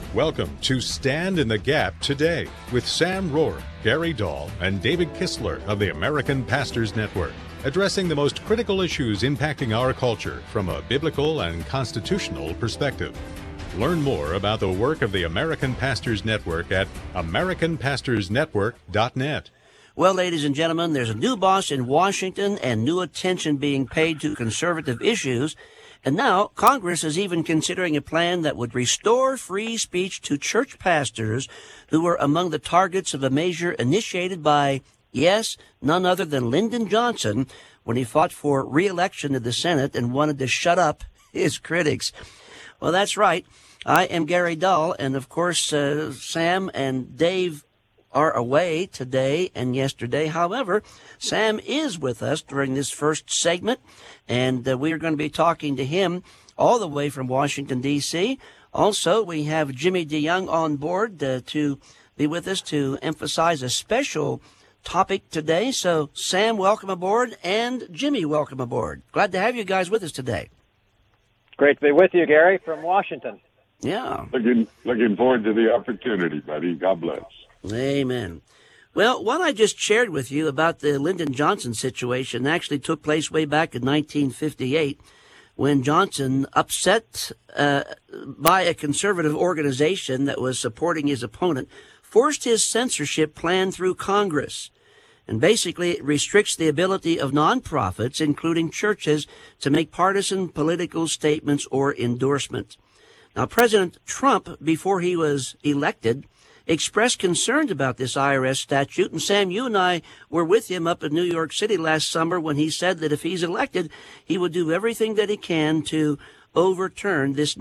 Welcome to Stand in the Gap Today with Sam Rohr, Gary Dahl, and David Kistler of the American Pastors Network, addressing the most critical issues impacting our culture from a biblical and constitutional perspective. Learn more about the work of the American Pastors Network at americanpastorsnetwork.net. Well, ladies and gentlemen, there's a new boss in Washington and new attention being paid to conservative issues. And now Congress is even considering a plan that would restore free speech to church pastors who were among the targets of a measure initiated by, yes, none other than Lyndon Johnson when he fought for re-election to the Senate and wanted to shut up his critics. Well, that's right. I am Gary Dahl, and of course, Sam and Dave are away today and yesterday. However, Sam is with us during this first segment, and we are going to be talking to him all the way from Washington, D.C. Also, we have Jimmy DeYoung on board to be with us to emphasize a special topic today. So, Sam, welcome aboard, and Jimmy, welcome aboard. Glad to have you guys with us today. Great to be with you, Gary, from Washington. Yeah. Looking forward to the opportunity, buddy. God bless. Amen. Well, what I just shared with you about the Lyndon Johnson situation actually took place way back in 1958 when Johnson, upset by a conservative organization that was supporting his opponent, forced his censorship plan through Congress. And basically, it restricts the ability of nonprofits, including churches, to make partisan political statements or endorsements. Now, President Trump, before he was elected, expressed concerns about this IRS statute. And Sam, you and I were with him up in New York City last summer when he said that if he's elected, he would do everything that he can to overturn this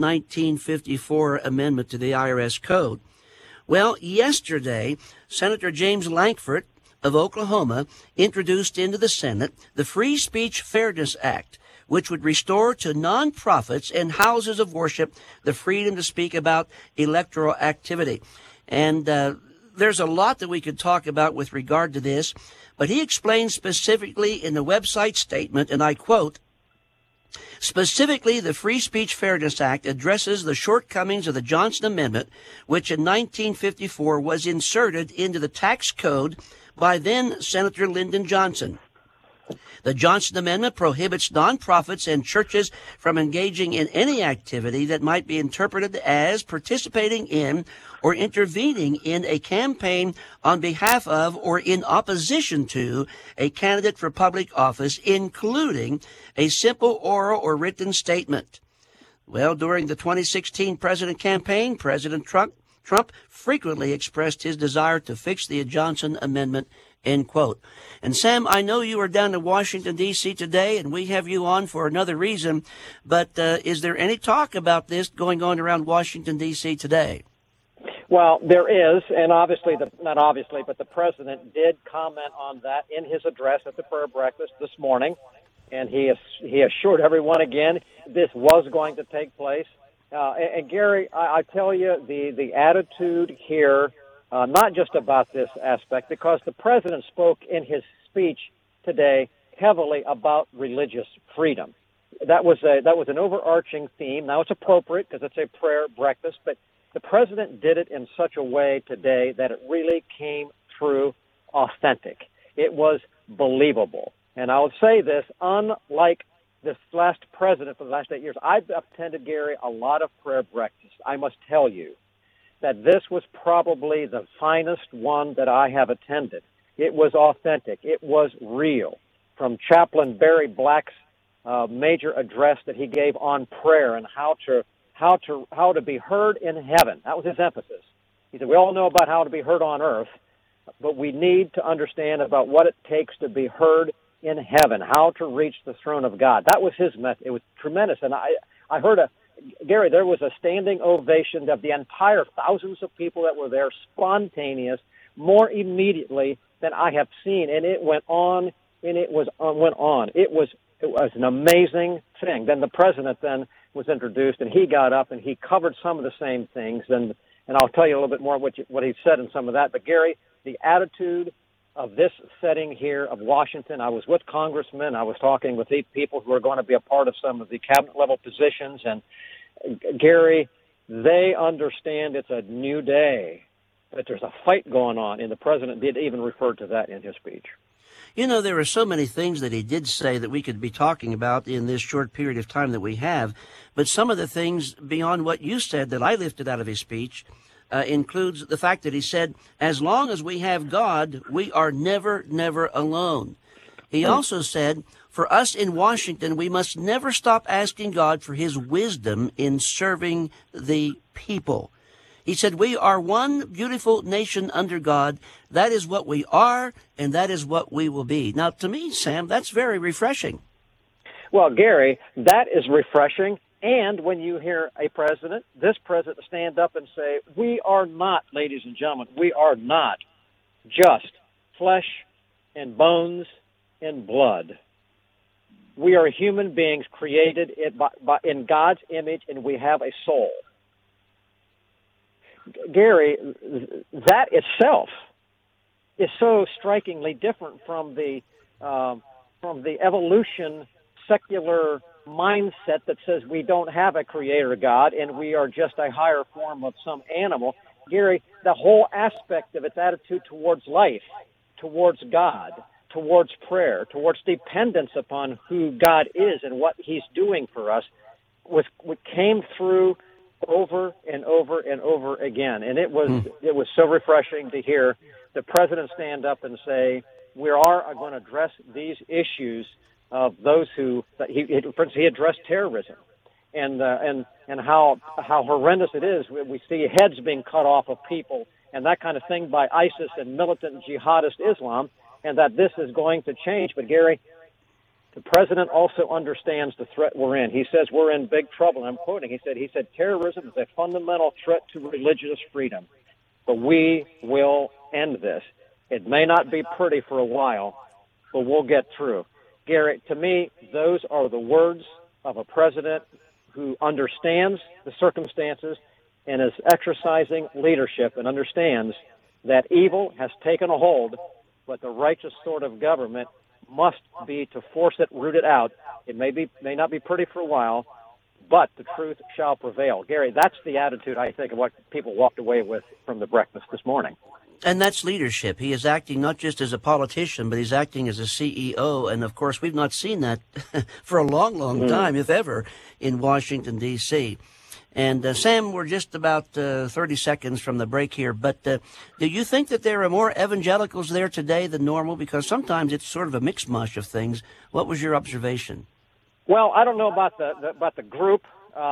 1954 amendment to the IRS code. Well, yesterday, Senator James Lankford of Oklahoma introduced into the Senate the Free Speech Fairness Act, which would restore to nonprofits and houses of worship the freedom to speak about electoral activity. And there's a lot that we could talk about with regard to this, but he explained specifically in the website statement, and I quote, "Specifically, the Free Speech Fairness Act addresses the shortcomings of the Johnson Amendment, which in 1954 was inserted into the tax code by then Senator Lyndon Johnson. The Johnson Amendment prohibits nonprofits and churches from engaging in any activity that might be interpreted as participating in or intervening in a campaign on behalf of or in opposition to a candidate for public office, including a simple oral or written statement." Well, during the 2016 president campaign, President Trump frequently expressed his desire to fix the Johnson Amendment, end quote. And Sam, I know you are down to Washington, D.C. today, and we have you on for another reason, but is there any talk about this going on around Washington, D.C. today? Well, there is, and obviously, not obviously, but the president did comment on that in his address at the prayer breakfast this morning, and he assured everyone again this was going to take place. And Gary, I tell you, the attitude here, not just about this aspect, because the president spoke in his speech today heavily about religious freedom. That was an overarching theme. Now it's appropriate because it's a prayer breakfast, but the president did it in such a way today that it really came through authentic. It was believable. And I will say this, unlike this last president for the last 8 years, I've attended, Gary, a lot of prayer breakfasts. I must tell you that this was probably the finest one that I have attended. It was authentic. It was real. From Chaplain Barry Black's major address that he gave on prayer and how to be heard in heaven. That was his emphasis. He said, we all know about how to be heard on earth, but we need to understand about what it takes to be heard in heaven, how to reach the throne of God. That was his message. It was tremendous. And I heard Gary, there was a standing ovation of the entire thousands of people that were there, spontaneous, more immediately than I have seen. And it went on, and it went on. It was an amazing thing. Then the president then was introduced, and he got up and he covered some of the same things. And I'll tell you a little bit more what he said in some of that. But Gary, the attitude of this setting here of Washington, I was with congressmen. I was talking with people who are going to be a part of some of the cabinet level positions. And Gary, They understand it's a new day, that there's a fight going on, and the president did even refer to that in his speech. You know, there are so many things that he did say that we could be talking about in this short period of time that we have, but some of the things beyond what you said that I lifted out of his speech includes the fact that he said, as long as we have God, we are never, never alone. He also said, for us in Washington, we must never stop asking God for his wisdom in serving the people. He said, we are one beautiful nation under God. That is what we are, and that is what we will be. Now, to me, Sam, that's very refreshing. Well, Gary, that is refreshing. And when you hear this president stand up and say, we are not, ladies and gentlemen, we are not just flesh and bones and blood. We are human beings created in God's image, and we have a soul. Gary, that itself is so strikingly different from the evolution secular mindset that says we don't have a creator God and we are just a higher form of some animal. Gary, the whole aspect of its attitude towards life, towards God, towards prayer, towards dependence upon who God is and what he's doing for us, what came through over and over and over again. And it was so refreshing to hear the president stand up and say, we are going to address these issues of those who, for instance, he addressed terrorism and how horrendous it is. We see heads being cut off of people and that kind of thing by ISIS and militant jihadist Islam, and that this is going to change. But Gary, the president also understands the threat we're in. He says we're in big trouble. I'm quoting. He said, terrorism is a fundamental threat to religious freedom, but we will end this. It may not be pretty for a while, but we'll get through. Gary, to me, those are the words of a president who understands the circumstances and is exercising leadership and understands that evil has taken a hold, but the righteous sort of government must be to force it, root it out. It may not be pretty for a while, but the truth shall prevail. Gary, that's the attitude, I think, of what people walked away with from the breakfast this morning. And that's leadership. He is acting not just as a politician, but he's acting as a CEO. And, of course, we've not seen that for a long, long time, if ever, in Washington, D.C. And, Sam, we're just about 30 seconds from the break here. But do you think that there are more evangelicals there today than normal? Because sometimes it's sort of a mixed mush of things. What was your observation? Well, I don't know about the group.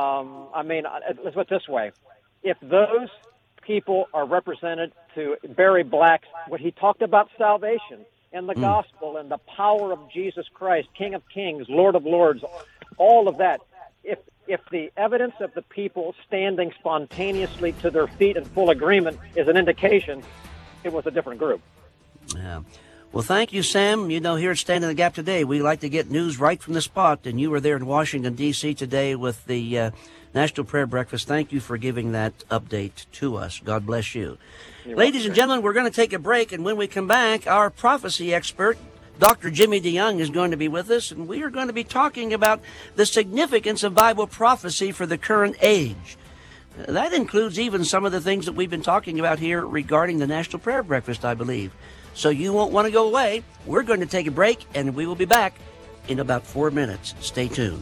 I mean, let's put it this way. If those people are represented to Barry Black, what he talked about salvation and the gospel and the power of Jesus Christ, King of Kings, Lord of Lords, all of that. If the evidence of the people standing spontaneously to their feet in full agreement is an indication, it was a different group. Yeah. Well, thank you, Sam. You know, here at Stand in the Gap today, we like to get news right from the spot, and you were there in Washington, D.C. today with the National Prayer Breakfast. Thank you for giving that update to us. God bless you. Ladies and gentlemen, we're going to take a break, and when we come back, our prophecy expert, Dr. Jimmy DeYoung, is going to be with us, and we are going to be talking about the significance of Bible prophecy for the current age. That includes even some of the things that we've been talking about here regarding the National Prayer Breakfast, I believe. So you won't want to go away. We're going to take a break, and we will be back in about 4 minutes. Stay tuned.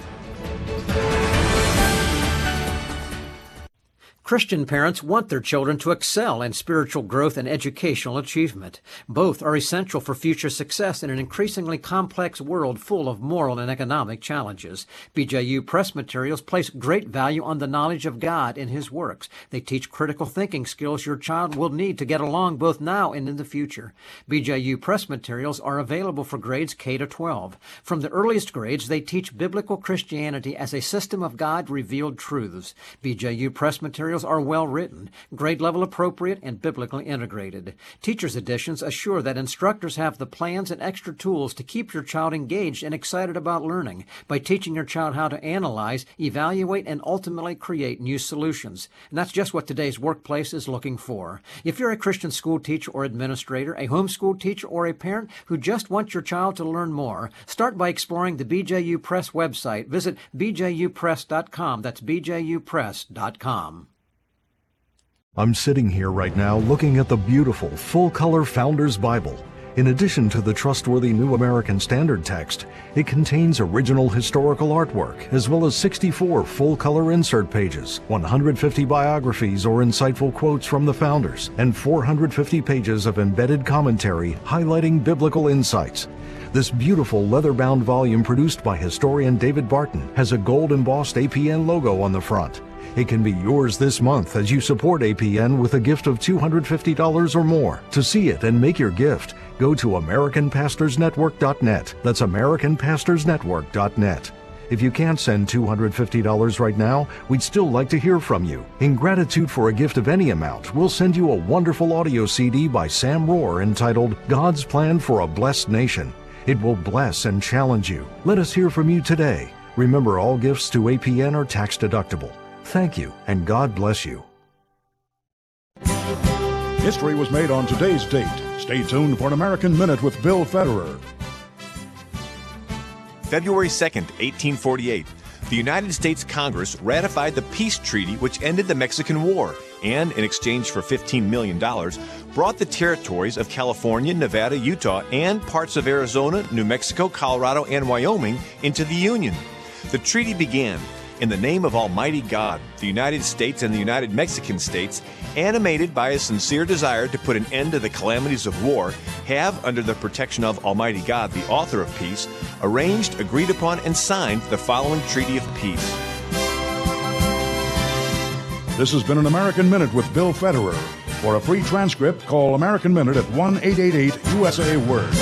Christian parents want their children to excel in spiritual growth and educational achievement. Both are essential for future success in an increasingly complex world full of moral and economic challenges. BJU Press Materials place great value on the knowledge of God in His works. They teach critical thinking skills your child will need to get along both now and in the future. BJU Press Materials are available for grades K to 12. From the earliest grades, they teach biblical Christianity as a system of God-revealed truths. BJU Press Materials materials are well written, grade level appropriate, and biblically integrated. Teacher's editions assure that instructors have the plans and extra tools to keep your child engaged and excited about learning by teaching your child how to analyze, evaluate, and ultimately create new solutions. And that's just what today's workplace is looking for. If you're a Christian school teacher or administrator, a homeschool teacher, or a parent who just wants your child to learn more, start by exploring the BJU Press website. Visit bjupress.com. That's bjupress.com. I'm sitting here right now looking at the beautiful full-color Founders Bible. In addition to the trustworthy New American Standard text, it contains original historical artwork, as well as 64 full-color insert pages, 150 biographies or insightful quotes from the founders, and 450 pages of embedded commentary highlighting biblical insights. This beautiful leather-bound volume produced by historian David Barton has a gold-embossed APN logo on the front. It can be yours this month as you support APN with a gift of $250 or more. To see it and make your gift, go to AmericanPastorsNetwork.net. That's AmericanPastorsNetwork.net. If you can't send $250 right now, we'd still like to hear from you. In gratitude for a gift of any amount, we'll send you a wonderful audio CD by Sam Rohr entitled God's Plan for a Blessed Nation. It will bless and challenge you. Let us hear from you today. Remember, all gifts to APN are tax deductible. Thank you, and God bless you. History was made on today's date. Stay tuned for an American Minute with Bill Federer. February 2nd, 1848. The United States Congress ratified the peace treaty which ended the Mexican War and, in exchange for $15 million, brought the territories of California, Nevada, Utah, and parts of Arizona, New Mexico, Colorado, and Wyoming into the Union. The treaty began, in the name of Almighty God, the United States and the United Mexican States, animated by a sincere desire to put an end to the calamities of war, have, under the protection of Almighty God, the author of peace, arranged, agreed upon, and signed the following Treaty of Peace. This has been an American Minute with Bill Federer. For a free transcript, call American Minute at 1-888-USA-WORD.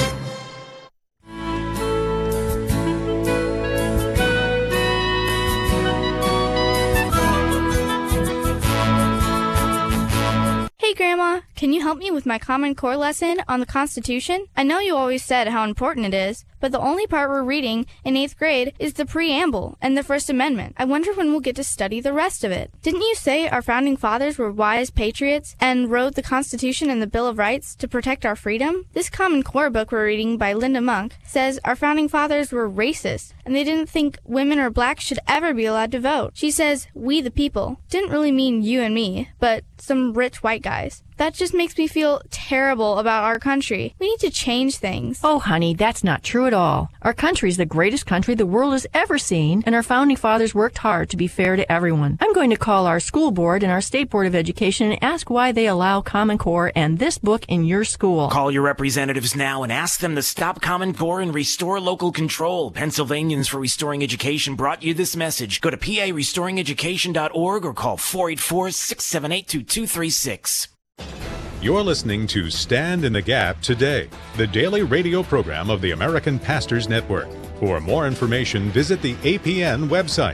Grandma, can you help me with my Common Core lesson on the Constitution? I know you always said how important it is, but the only part we're reading in 8th grade is the preamble and the First Amendment. I wonder when we'll get to study the rest of it. Didn't you say our founding fathers were wise patriots and wrote the Constitution and the Bill of Rights to protect our freedom? This Common Core book we're reading by Linda Monk says our founding fathers were racist and they didn't think women or blacks should ever be allowed to vote. She says, we the people. Didn't really mean you and me, but some rich white guys. That just makes me feel terrible about our country. We need to change things. Oh, honey, that's not true at all. Our country is the greatest country the world has ever seen, and our founding fathers worked hard to be fair to everyone. I'm going to call our school board and our State Board of Education and ask why they allow Common Core and this book in your school. Call your representatives now and ask them to stop Common Core and restore local control. Pennsylvanians for Restoring Education brought you this message. Go to parestoringeducation.org or call 484-678-2236. You're listening to Stand in the Gap Today, the daily radio program of the American Pastors Network. For more information, visit the APN website,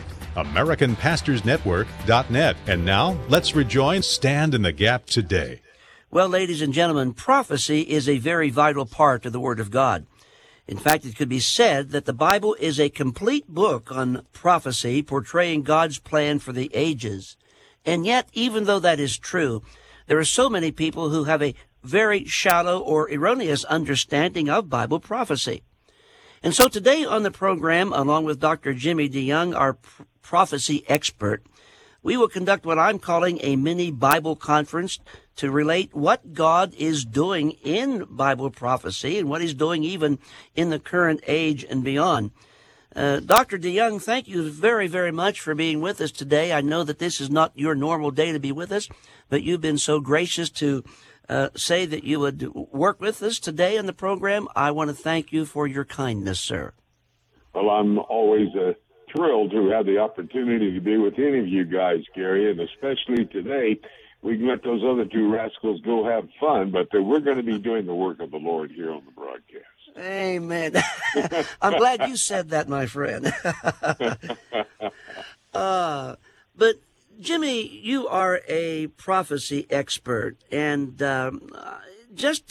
AmericanPastorsNetwork.net. And now, let's rejoin Stand in the Gap Today. Well, ladies and gentlemen, prophecy is a very vital part of the Word of God. In fact, it could be said that the Bible is a complete book on prophecy, portraying God's plan for the ages. And yet, even though that is true, there are so many people who have a very shallow or erroneous understanding of Bible prophecy. And so today on the program, along with Dr. Jimmy DeYoung, our prophecy expert, we will conduct what I'm calling a mini Bible conference to relate what God is doing in Bible prophecy and what he's doing even in the current age and beyond. Dr. DeYoung, thank you very, very much for being with us today. I know that this is not your normal day to be with us, but you've been so gracious to say that you would work with us today in the program. I want to thank you for your kindness, sir. Well, I'm always thrilled to have the opportunity to be with any of you guys, Gary, and especially today. We can let those other two rascals go have fun, but we're going to be doing the work of the Lord here on the broadcast. Amen. I'm glad you said that, my friend. But Jimmy, you are a prophecy expert, and just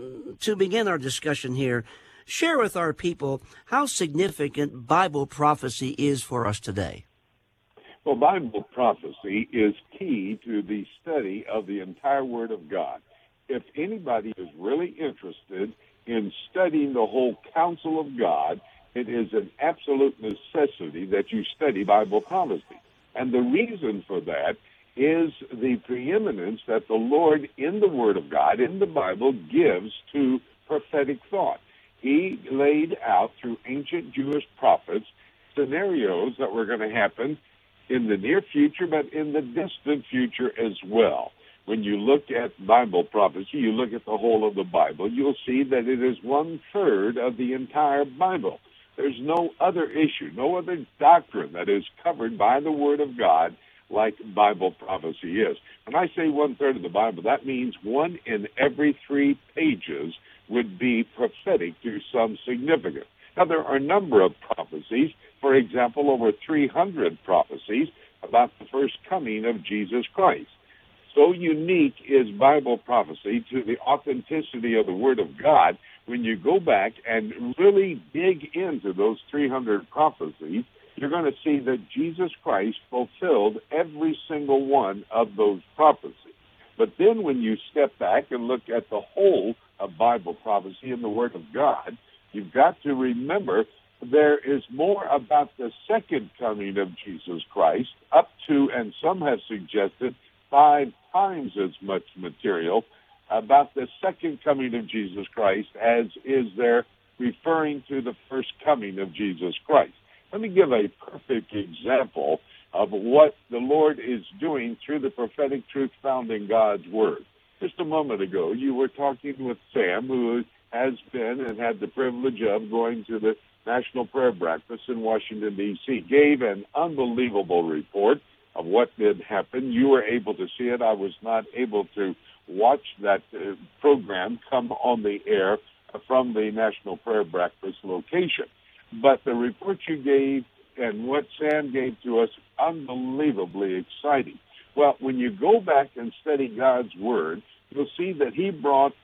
to begin our discussion here, share with our people how significant Bible prophecy is for us today. Well, Bible prophecy is key to the study of the entire Word of God. If anybody is really interested in studying the whole counsel of God, it is an absolute necessity that you study Bible prophecy. And the reason for that is the preeminence that the Lord in the Word of God, in the Bible, gives to prophetic thought. He laid out through ancient Jewish prophets scenarios that were going to happen in the near future, but in the distant future as well. When you look at Bible prophecy, you look at the whole of the Bible, you'll see that it is 1/3 of the entire Bible. There's no other issue, no other doctrine that is covered by the Word of God like Bible prophecy is. When I say 1/3 of the Bible, that means 1 in every 3 pages would be prophetic to some significance. Now, there are a number of prophecies. For example, over 300 prophecies about the first coming of Jesus Christ. So unique is Bible prophecy to the authenticity of the Word of God. When you go back and really dig into those 300 prophecies, you're going to see that Jesus Christ fulfilled every single one of those prophecies. But then when you step back and look at the whole of Bible prophecy in the Word of God, you've got to remember there is more about the second coming of Jesus Christ, up to, and some have suggested, 5 times as much material about the second coming of Jesus Christ as is there referring to the first coming of Jesus Christ. Let me give a perfect example of what the Lord is doing through the prophetic truth found in God's Word. Just a moment ago, you were talking with Sam, who has been and had the privilege of going to the National Prayer Breakfast in Washington, D.C., gave an unbelievable report of what did happen. You were able to see it. I was not able to watch that program come on the air from the National Prayer Breakfast location. But the report you gave and what Sam gave to us, unbelievably exciting. Well, when you go back and study God's Word, you'll see that He brought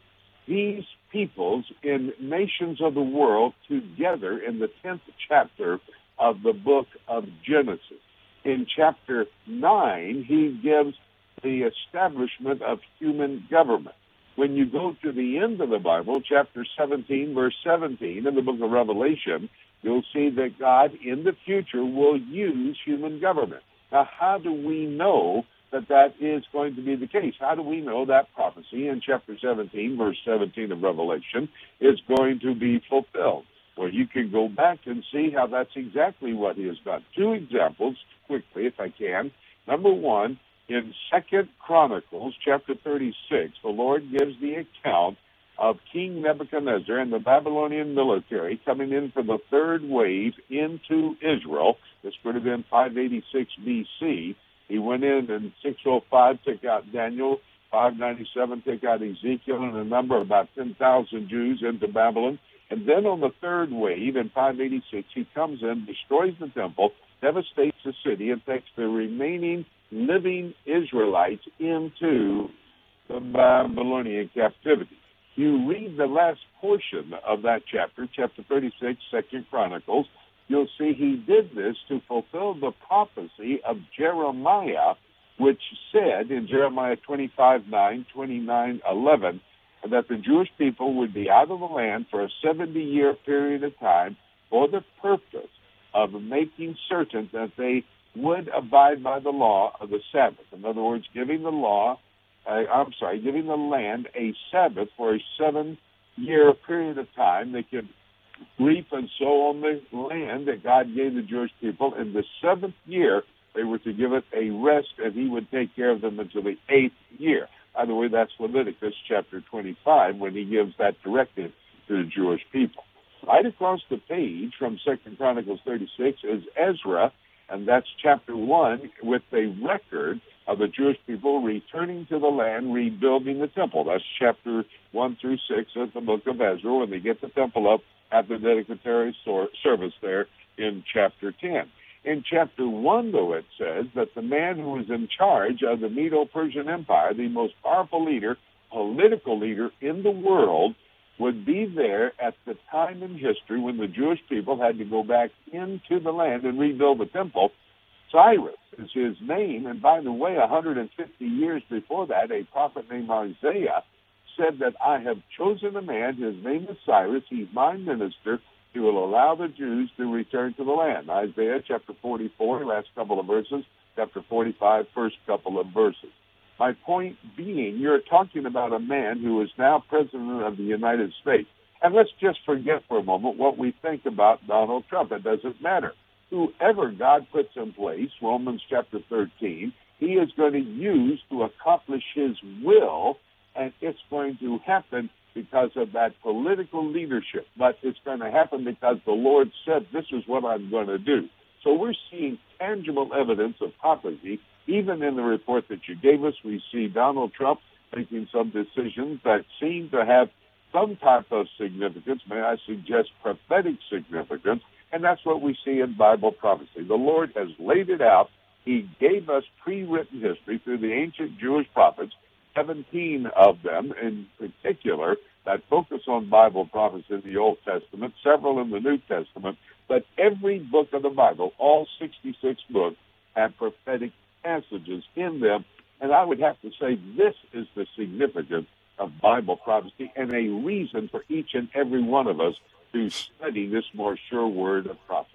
these peoples in nations of the world together in the 10th chapter of the book of Genesis. In chapter 9, He gives the establishment of human government. When you go to the end of the Bible, chapter 17, verse 17, in the book of Revelation, you'll see that God in the future will use human government. Now, how do we know that that is going to be the case? How do we know that prophecy in chapter 17, verse 17 of Revelation is going to be fulfilled? Well, you can go back and see how that's exactly what He has done. 2 examples, quickly, if I can. Number 1, in 2 Chronicles, chapter 36, the Lord gives the account of King Nebuchadnezzar and the Babylonian military coming in for the 3rd wave into Israel. This would have been 586 B.C., He went in 605, took out Daniel, 597, took out Ezekiel, and a number, about 10,000 Jews into Babylon. And then on the 3rd wave, in 586, he comes in, destroys the temple, devastates the city, and takes the remaining living Israelites into the Babylonian captivity. You read the last portion of that chapter, chapter 36, 2 Chronicles, you'll see he did this to fulfill the prophecy of Jeremiah, which said in Jeremiah 25:9, 29:11, that the Jewish people would be out of the land for a 70-year period of time for the purpose of making certain that they would abide by the law of the Sabbath. In other words, giving the land a Sabbath for a 7-year period of time. They could reap and sow on the land that God gave the Jewish people. In the 7th year, they were to give it a rest, and He would take care of them until the 8th year. By the way, that's Leviticus chapter 25 when He gives that directive to the Jewish people. Right across the page from 2 Chronicles 36 is Ezra, and that's chapter 1 with a record of the Jewish people returning to the land, rebuilding the temple. That's chapter 1 through 6 of the book of Ezra, when they get the temple up at the dedicatory service there in chapter 10. In chapter 1, though, it says that the man who was in charge of the Medo-Persian Empire, the most powerful leader, political leader in the world, would be there at the time in history when the Jewish people had to go back into the land and rebuild the temple. Cyrus is his name, and by the way, 150 years before that, a prophet named Isaiah said that I have chosen a man, his name is Cyrus, he's my minister, he will allow the Jews to return to the land. Isaiah chapter 44, last couple of verses, chapter 45, first couple of verses. My point being, you're talking about a man who is now president of the United States. And let's just forget for a moment what we think about Donald Trump. It doesn't matter. Whoever God puts in place, Romans chapter 13, he is going to use to accomplish his will, and it's going to happen because of that political leadership. But it's going to happen because the Lord said, this is what I'm going to do. So we're seeing tangible evidence of prophecy. Even in the report that you gave us, we see Donald Trump making some decisions that seem to have some type of significance, may I suggest prophetic significance, and that's what we see in Bible prophecy. The Lord has laid it out. He gave us pre-written history through the ancient Jewish prophets, 17 of them in particular, that focus on Bible prophecy in the Old Testament, several in the New Testament, but every book of the Bible, all 66 books, have prophetic passages in them. And I would have to say this is the significance of Bible prophecy and a reason for each and every one of us to study this more sure word of prophecy.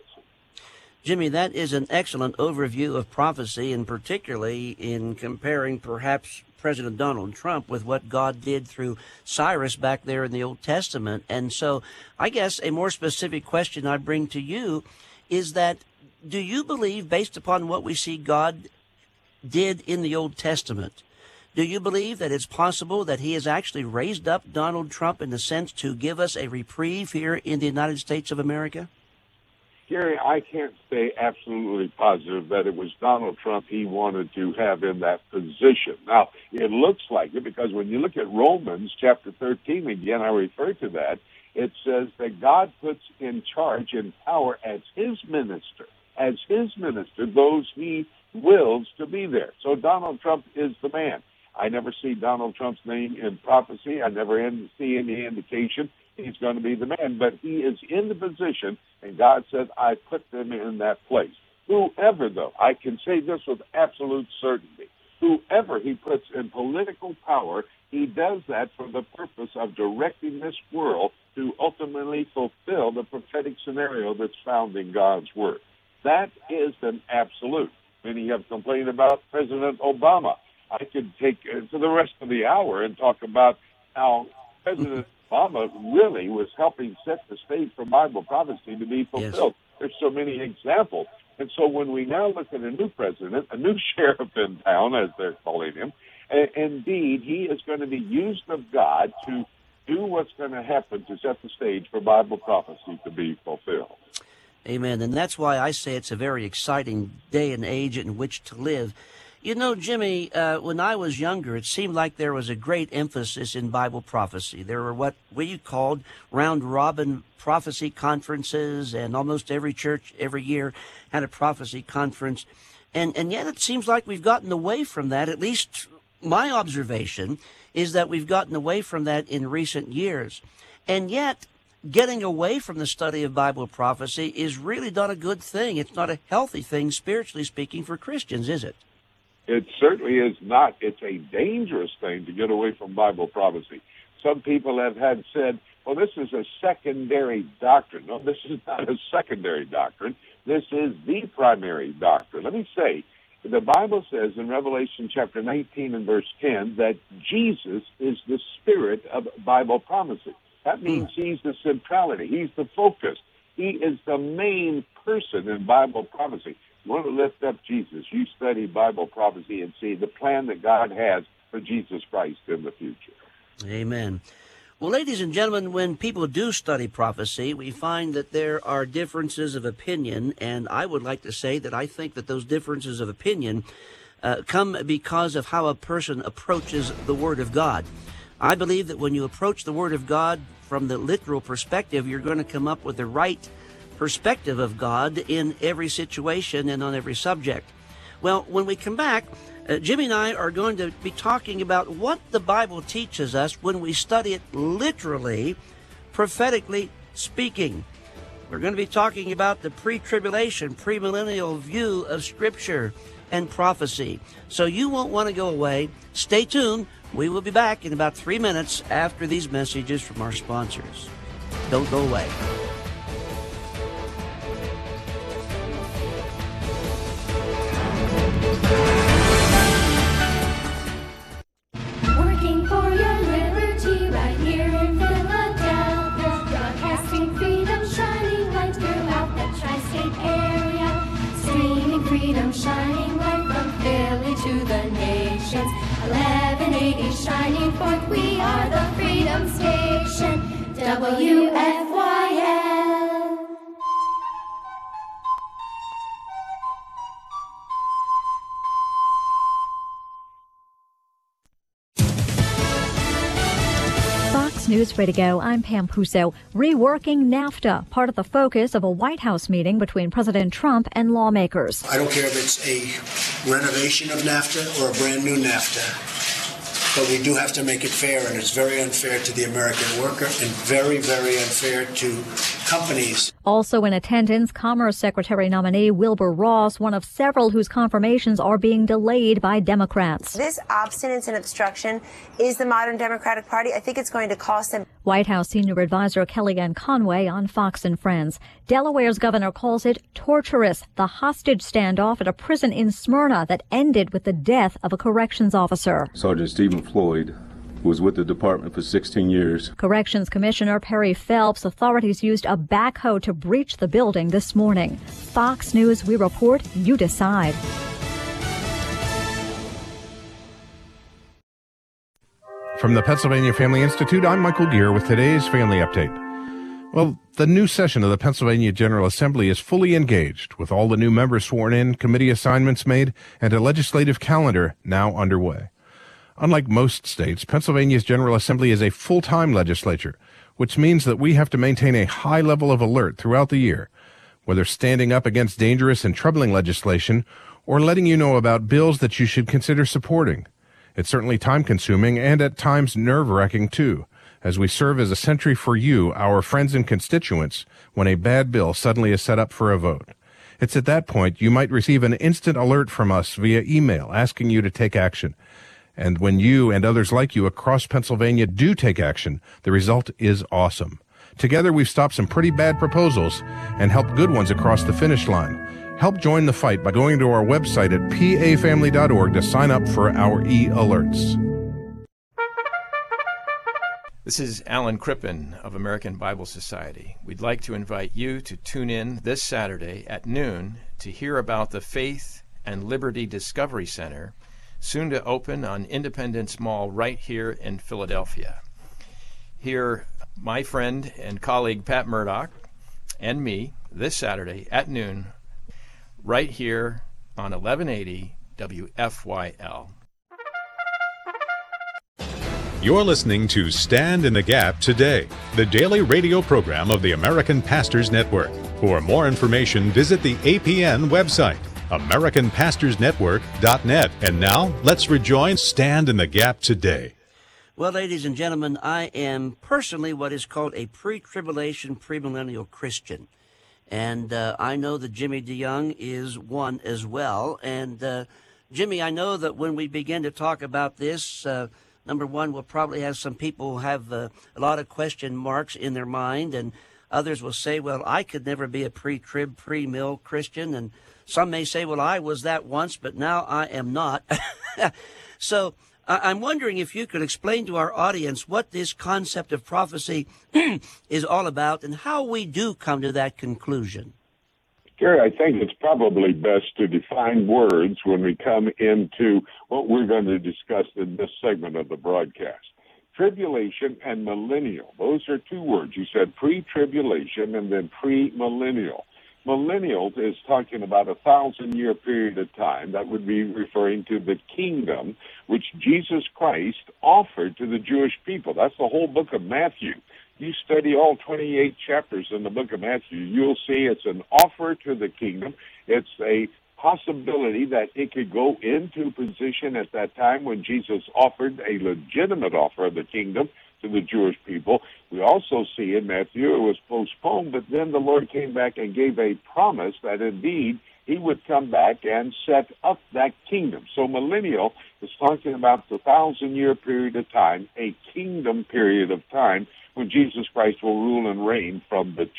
Jimmy, that is an excellent overview of prophecy, and particularly in comparing perhaps President Donald Trump with what God did through Cyrus back there in the Old Testament. And so I guess a more specific question I bring to you is that, do you believe, based upon what we see God did in the Old Testament, do you believe that it's possible that he has actually raised up Donald Trump in the sense to give us a reprieve here in the United States of America? Gary, I can't say absolutely positive that it was Donald Trump he wanted to have in that position. Now, it looks like it because when you look at Romans chapter 13, again, I refer to that, it says that God puts in charge and power as his minister, those he wills to be there. So Donald Trump is the man. I never see Donald Trump's name in prophecy. I never see any indication he's going to be the man, but he is in the position, and God said, I put them in that place. Whoever, though, I can say this with absolute certainty, whoever he puts in political power, he does that for the purpose of directing this world to ultimately fulfill the prophetic scenario that's found in God's Word. That is an absolute. Many have complained about President Obama. I could take for the rest of the hour and talk about how President Obama really was helping set the stage for Bible prophecy to be fulfilled. Yes. There's so many examples. And so when we now look at a new president, a new sheriff in town, as they're calling him, indeed, he is going to be used of God to do what's going to happen to set the stage for Bible prophecy to be fulfilled. Amen. And that's why I say it's a very exciting day and age in which to live. You know, Jimmy, when I was younger, it seemed like there was a great emphasis in Bible prophecy. There were what we called round-robin prophecy conferences, and almost every church every year had a prophecy conference. And yet it seems like we've gotten away from that. At least my observation is that we've gotten away from that in recent years. And yet, getting away from the study of Bible prophecy is really not a good thing. It's not a healthy thing, spiritually speaking, for Christians, is it? It certainly is not. It's a dangerous thing to get away from Bible prophecy. Some people have had said, well, this is a secondary doctrine. No, this is not a secondary doctrine. This is the primary doctrine. Let me say, the Bible says in Revelation chapter 19 and verse 10 that Jesus is the spirit of Bible prophecy. That means he's the centrality. He's the focus. He is the main person in Bible prophecy. You want to lift up Jesus, you study Bible prophecy and see the plan that God has for Jesus Christ in the future. Amen. Well, ladies and gentlemen, when people do study prophecy, we find that there are differences of opinion, and I would like to say that I think that those differences of opinion come because of how a person approaches the Word of God. I believe that when you approach the Word of God from the literal perspective, you're going to come up with the right perspective of God in every situation and on every subject. Well, when we come back, Jimmy and I are going to be talking about what the Bible teaches us when we study it literally, prophetically speaking. We're going to be talking about the pre-tribulation, premillennial view of Scripture and prophecy. So you won't want to go away. Stay tuned. We will be back in about 3 minutes after these messages from our sponsors. Don't go away. Working for your liberty right here in Philadelphia. Broadcasting freedom, shining light throughout the tri-state area. Streaming freedom, shining light from Philly to the nations. 1180 shining forth, we are the Freedom Station. WFYL. Fox News Radio, I'm Pam Puso. Reworking NAFTA, part of the focus of a White House meeting between President Trump and lawmakers. I don't care if it's a renovation of NAFTA or a brand new NAFTA, but we do have to make it fair, and it's very unfair to the American worker and very, very unfair to companies. Also in attendance, Commerce Secretary nominee Wilbur Ross, one of several whose confirmations are being delayed by Democrats. This obstinance and obstruction is the modern Democratic Party. I think it's going to cost them. White House senior advisor Kellyanne Conway on Fox and Friends. Delaware's governor calls it torturous, the hostage standoff at a prison in Smyrna that ended with the death of a corrections officer. Sergeant Stephen Floyd was with the department for 16 years. Corrections Commissioner Perry Phelps, authorities used a backhoe to breach the building this morning. Fox News, we report, you decide. From the Pennsylvania Family Institute, I'm Michael Gear with today's Family Update. Well, the new session of the Pennsylvania General Assembly is fully engaged, with all the new members sworn in, committee assignments made, and a legislative calendar now underway. Unlike most states, Pennsylvania's General Assembly is a full-time legislature, which means that we have to maintain a high level of alert throughout the year, whether standing up against dangerous and troubling legislation or letting you know about bills that you should consider supporting. It's certainly time-consuming and at times nerve-wracking, too, as we serve as a sentry for you, our friends and constituents, when a bad bill suddenly is set up for a vote. It's at that point you might receive an instant alert from us via email asking you to take action. And when you and others like you across Pennsylvania do take action, the result is awesome. Together we've stopped some pretty bad proposals and helped good ones across the finish line. Help join the fight by going to our website at pafamily.org to sign up for our e-alerts. This is Alan Crippen of American Bible Society. We'd like to invite you to tune in this Saturday at noon to hear about the Faith and Liberty Discovery Center, soon to open on Independence Mall right here in Philadelphia. Hear my friend and colleague Pat Murdoch and me this Saturday at noon right here on 1180 WFYL. You're listening to Stand in the Gap Today, the daily radio program of the American Pastors Network. For more information, visit the APN website, AmericanPastorsNetwork.net. And now, let's rejoin Stand in the Gap Today. Well, ladies and gentlemen, I am personally what is called a pre-tribulation, premillennial Christian. And I know that Jimmy DeYoung is one as well. And Jimmy, I know that when we begin to talk about this, number one, we'll probably have some people who have a lot of question marks in their mind, and others will say, well, I could never be a pre-trib, pre-mill Christian. And some may say, well, I was that once, but now I am not. So I'm wondering if you could explain to our audience what this concept of prophecy is all about and how we do come to that conclusion. Gary, I think it's probably best to define words when we come into what we're going to discuss in this segment of the broadcast. Tribulation and millennial. Those are two words. You said pre-tribulation and then pre-millennial. Millennial is talking about a 1,000-year period of time. That would be referring to the kingdom which Jesus Christ offered to the Jewish people. That's the whole book of Matthew. you study all 28 chapters in the book of Matthew, you'll see it's an offer to the kingdom. It's a possibility that it could go into position at that time when Jesus offered a legitimate offer of the kingdom to the Jewish people. We also see in Matthew it was postponed, but then the Lord came back and gave a promise that indeed he would come back and set up that kingdom. So millennial is talking about the 1,000-year period of time, a kingdom period of time when Jesus Christ will rule and reign from the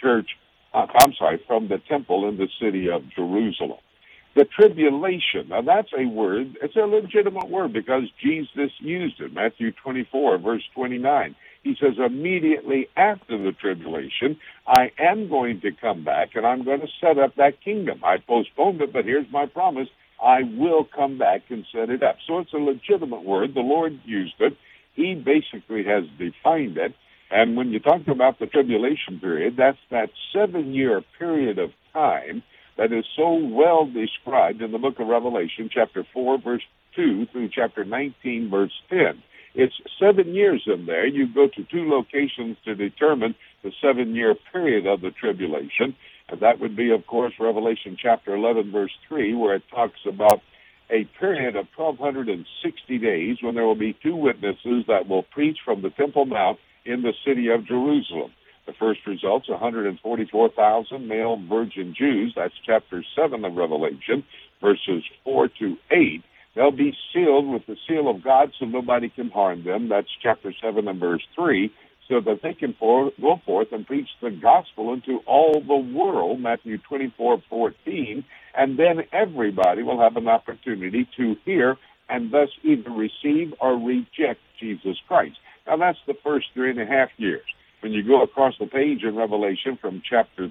from the temple in the city of Jerusalem. The tribulation, now that's a word, it's a legitimate word because Jesus used it. Matthew 24, verse 29. He says, immediately after the tribulation, I am going to come back and I'm going to set up that kingdom. I postponed it, but here's my promise. I will come back and set it up. So it's a legitimate word. The Lord used it. He basically has defined it. And when you talk about the tribulation period, that's that 7-year period of time that is so well described in the book of Revelation, chapter 4, verse 2 through chapter 19, verse 10. It's 7 years in there. You go to 2 locations to determine the 7-year period of the tribulation. And that would be, of course, Revelation chapter 11, verse 3, where it talks about a period of 1,260 days when there will be 2 witnesses that will preach from the Temple Mount in the city of Jerusalem. The first results, 144,000 male virgin Jews. That's chapter 7 of Revelation, verses 4 to 8. They'll be sealed with the seal of God so nobody can harm them. That's chapter 7 and verse 3, so that they can go forth and preach the gospel into all the world, Matthew 24:14, and then everybody will have an opportunity to hear and thus either receive or reject Jesus Christ. Now, that's the first 3.5 years. When you go across the page in Revelation from chapter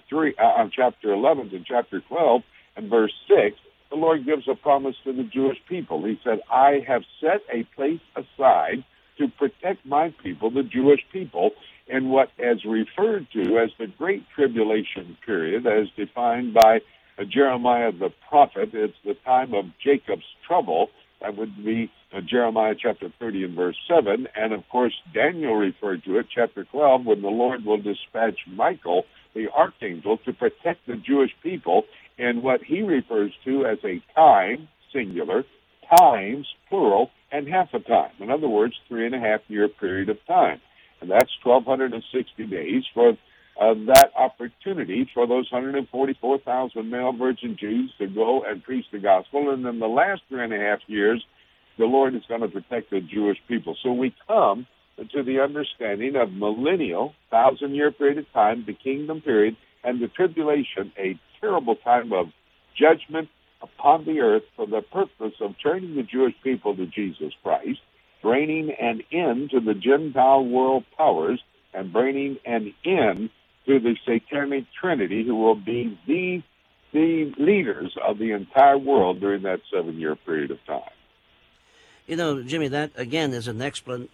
11 to chapter 12 and verse 6, the Lord gives a promise to the Jewish people. He said, I have set a place aside to protect my people, the Jewish people, in what is referred to as the Great Tribulation period, as defined by Jeremiah the prophet. It's the time of Jacob's trouble. That would be Jeremiah chapter 30 and verse 7. And, of course, Daniel referred to it, chapter 12, when the Lord will dispatch Michael, the archangel, to protect the Jewish people in what he refers to as a time, singular, times, plural, and half a time. In other words, 3.5-year period of time. And that's 1,260 days for that opportunity for those 144,000 male virgin Jews to go and preach the gospel. And then the last 3.5 years, the Lord is going to protect the Jewish people. So we come to the understanding of millennial, 1,000-year period of time, the kingdom period, and the tribulation, a terrible time of judgment upon the earth for the purpose of turning the Jewish people to Jesus Christ, bringing an end to the Gentile world powers, and bringing an end to the satanic trinity, who will be the leaders of the entire world during that 7-year period of time. You know, Jimmy, that, again, is an excellent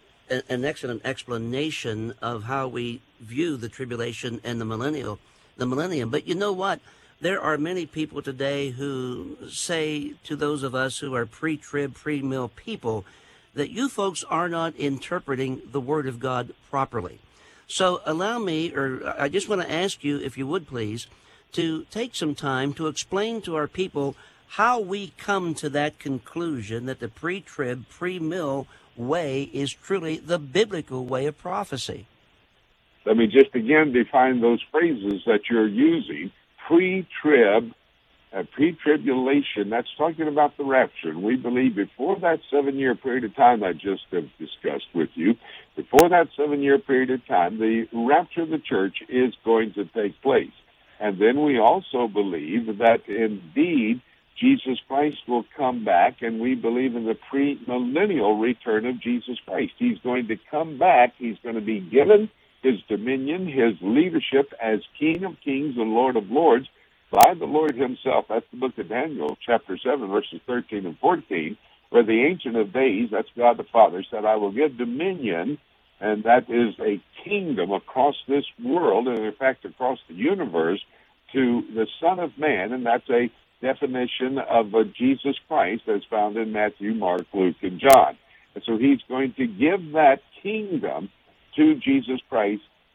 explanation of how we view the tribulation and the millennium. But you know what? There are many people today who say to those of us who are pre-trib, pre-mill people that you folks are not interpreting the Word of God properly. So allow me, or I just want to ask you, if you would please, to take some time to explain to our people how we come to that conclusion that the pre-trib, pre-mill way is truly the biblical way of prophecy. Let me just again define those phrases that you're using. Pre-trib, pre-tribulation, that's talking about the rapture. And we believe before that 7-year period of time I just have discussed with you, before that 7-year period of time, the rapture of the church is going to take place. And then we also believe that indeed Jesus Christ will come back, and we believe in the pre-millennial return of Jesus Christ. He's going to come back. He's going to be given his dominion, his leadership as King of Kings and Lord of Lords by the Lord himself. That's the book of Daniel, chapter 7, verses 13 and 14, where the Ancient of Days, that's God the Father, said, I will give dominion, and that is a kingdom across this world, and in fact across the universe, to the Son of Man, and that's a definition of Jesus Christ as found in Matthew, Mark, Luke, and John. And so he's going to give that kingdom to Jesus Christ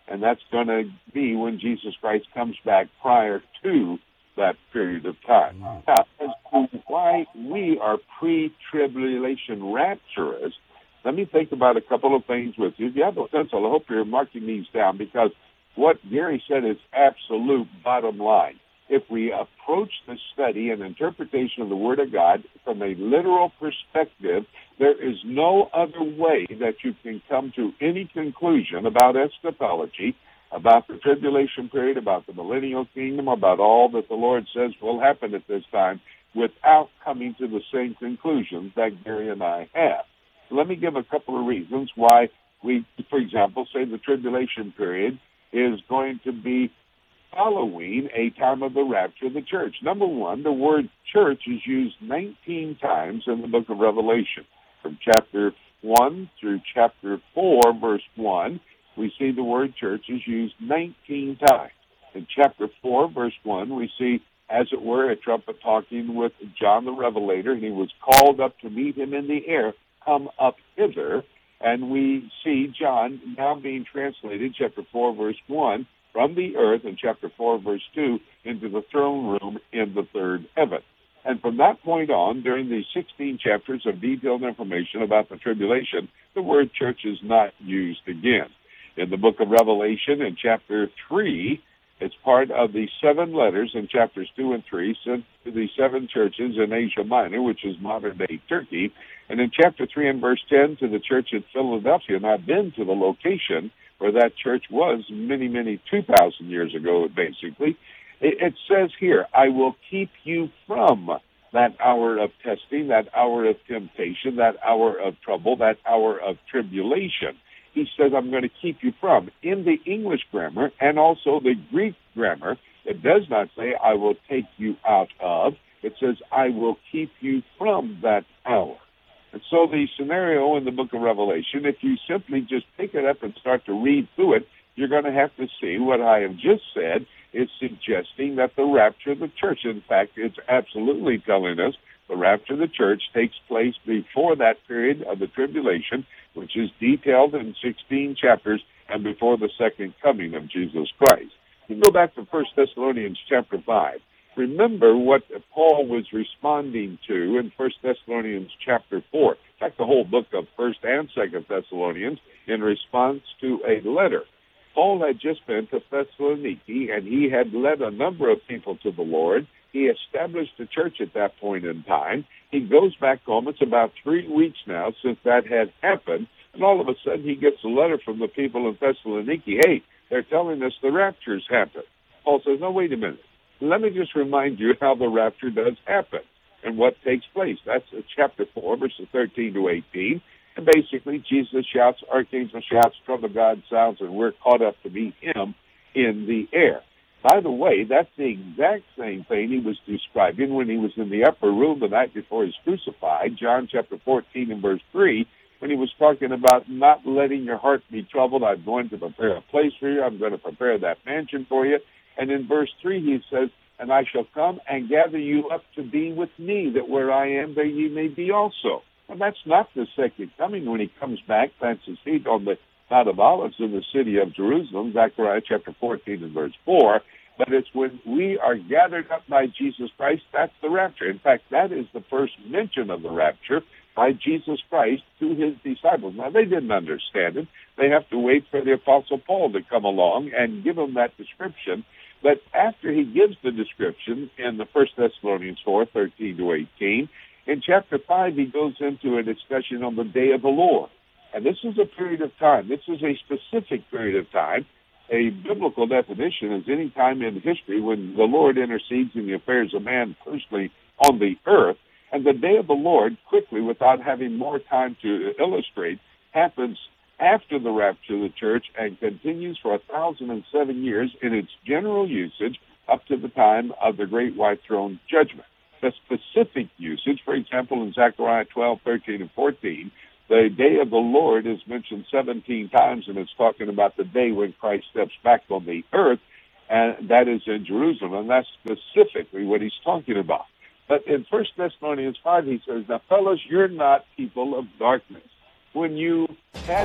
and that's going to be when Jesus Christ comes back prior to that period of time. Now, as to why we are pre-tribulation rapturists, let me think about a couple of things with you. If you have a pencil, I hope you're marking these down, because what Gary said is absolute bottom line. If we approach the study and interpretation of the Word of God from a literal perspective, there is no other way that you can come to any conclusion about eschatology, about the tribulation period, about the millennial kingdom, about all that the Lord says will happen at this time, without coming to the same conclusions that Gary and I have. Let me give a couple of reasons why we, for example, say the tribulation period is going to be following a time of the rapture of the church. Number one, the word church is used 19 times in the book of Revelation. From chapter 1 through chapter 4, verse 1, we see the word church is used 19 times. In chapter 4, verse 1, we see, as it were, a trumpet talking with John the Revelator, and he was called up to meet him in the air, come up hither. And we see John now being translated, chapter 4, verse 1, from the earth, in chapter 4, verse 2, into the throne room in the third heaven. And from that point on, during the 16 chapters of detailed information about the tribulation, the word church is not used again. In the book of Revelation, in chapter 3, it's part of the 7 letters in chapters 2 and 3 sent to the 7 churches in Asia Minor, which is modern-day Turkey. And in chapter 3 and verse 10 to the church at Philadelphia, and I've been to the location where that church was many, 2,000 years ago, basically. It says here, I will keep you from that hour of testing, that hour of temptation, that hour of trouble, that hour of tribulation. He says, I'm going to keep you from. In the English grammar and also the Greek grammar, it does not say, I will take you out of. It says, I will keep you from that hour. And so the scenario in the book of Revelation, if you simply just pick it up and start to read through it, you're going to have to see what I have just said is suggesting that the rapture of the church, in fact, it's absolutely telling us the rapture of the church takes place before that period of the tribulation, which is detailed in 16 chapters, and before the second coming of Jesus Christ. You go back to 1 Thessalonians chapter 5. Remember what Paul was responding to in 1 Thessalonians chapter 4. In fact, the whole book of 1 and 2 Thessalonians in response to a letter. Paul had just been to Thessaloniki, and he had led a number of people to the Lord. He established a church at that point in time. He goes back home. It's about 3 weeks now since that had happened, and all of a sudden he gets a letter from the people in Thessaloniki. Hey, they're telling us the rapture's happened. Paul says, no, wait a minute. Let me just remind you how the rapture does happen and what takes place. That's chapter 4, verses 13 to 18. And basically, Jesus shouts, archangel shouts, trumpet God sounds, and we're caught up to meet him in the air. By the way, that's the exact same thing he was describing when he was in the upper room the night before he's crucified, John chapter 14 and verse 3, when he was talking about not letting your heart be troubled. I'm going to prepare a place for you. I'm going to prepare that mansion for you. And in verse 3, he says, and I shall come and gather you up to be with me, that where I am, there ye may be also. Well, that's not the second coming when he comes back, plants his feet on the Mount of Olives in the city of Jerusalem, Zechariah chapter 14 and verse 4. But it's when we are gathered up by Jesus Christ, that's the rapture. In fact, that is the first mention of the rapture by Jesus Christ to his disciples. Now, they didn't understand it. They have to wait for the Apostle Paul to come along and give them that description. But after he gives the description in the 1 Thessalonians 4, 13 to 18, in chapter 5, he goes into a discussion on the day of the Lord. And this is a period of time. This is a specific period of time. A biblical definition is any time in history when the Lord intercedes in the affairs of man personally on the earth. And the day of the Lord, quickly, without having more time to illustrate, happens after the rapture of the church and continues for 1,007 years in its general usage up to the time of the great white throne judgment. The specific usage, for example, in Zechariah 12, 13, and 14, the day of the Lord is mentioned 17 times, and it's talking about the day when Christ steps back on the earth, and that is in Jerusalem, and that's specifically what he's talking about. But in 1 Thessalonians 5, he says, now, fellows, you're not people of darkness. When you had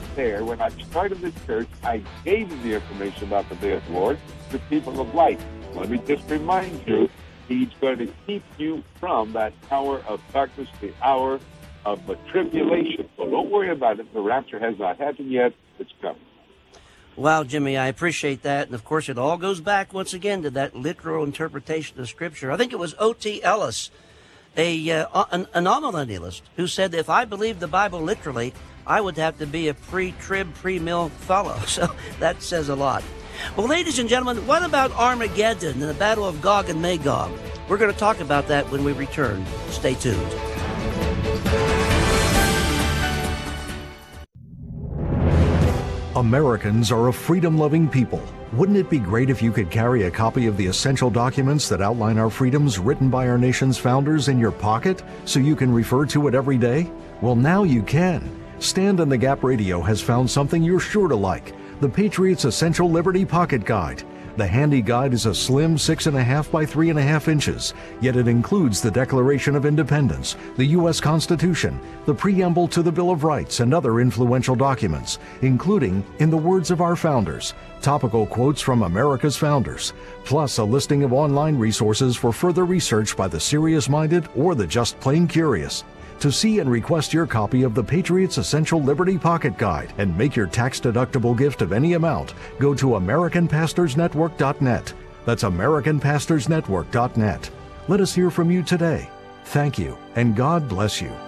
there, when I started the church, I gave the information about the day of the Lord to people of light. Let me just remind you, he's going to keep you from that hour of darkness, the hour of the tribulation. So don't worry about it. The rapture has not happened yet. It's coming. Wow, Jimmy, I appreciate that. And, of course, it all goes back, once again, to that literal interpretation of Scripture. I think it was O.T. Ellis, an amillennialist, who said that if I believed the Bible literally, I would have to be a pre-trib, pre-mill fellow. So that says a lot. Well, ladies and gentlemen, what about Armageddon and the Battle of Gog and Magog? We're going to talk about that when we return. Stay tuned. Americans are a freedom-loving people. Wouldn't it be great if you could carry a copy of the essential documents that outline our freedoms written by our nation's founders in your pocket so you can refer to it every day? Well, now you can. Stand in the Gap Radio has found something you're sure to like. The Patriot's Essential Liberty Pocket Guide. The handy guide is a slim 6.5 by 3.5 inches, yet it includes the Declaration of Independence, the U.S. Constitution, the preamble to the Bill of Rights, and other influential documents, including, in the words of our founders, topical quotes from America's founders, plus a listing of online resources for further research by the serious-minded or the just plain curious. To see and request your copy of the Patriot's Essential Liberty Pocket Guide and make your tax-deductible gift of any amount, go to AmericanPastorsNetwork.net. That's AmericanPastorsNetwork.net. Let us hear from you today. Thank you, and God bless you.